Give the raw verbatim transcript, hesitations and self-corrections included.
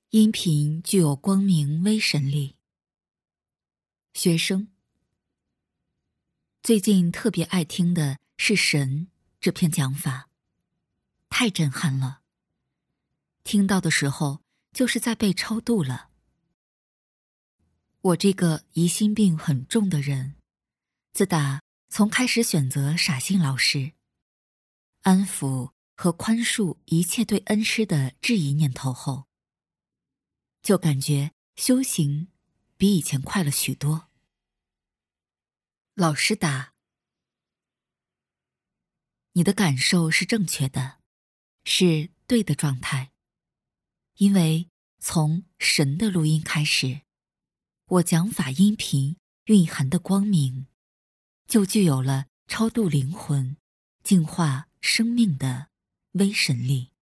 音频具有光明微神力。学生最近特别爱听的是神这篇讲法，太震撼了。听到的时候就是在被超度了。我这个疑心病很重的人，自打从开始选择傻信老师，安抚和宽恕一切对恩师的质疑念头后，就感觉修行比以前快了许多。老师答：你的感受是正确的，是对的状态。因为从神的录音开始，我讲法音频蕴含的光明，就具有了超度灵魂、净化生命的微神力。